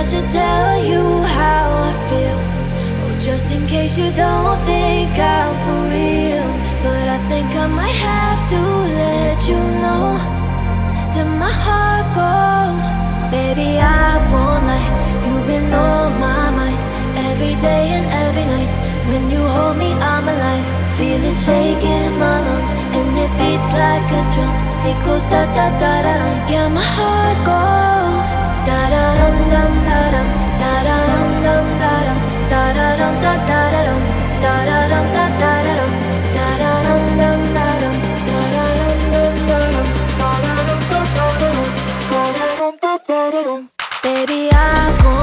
I should tell you how I feel. Oh, just in case you don't think I'm for real. But I think I might have to let you know that my heart goes. Baby, I won't lie, you've been on my mind every day and every night. When you hold me, I'm alive. Feel it shaking my lungs, and it beats like a drum. It goes da da da da dum. Yeah, my heart goes da da dum dum da dum, da da dum dum da dum, da da dum da da da dum, da da dum da da da dum, da da dum dum da dum, da da dum dum da dum, da da dum da da da dum, da da dum da da da dum. Baby, I want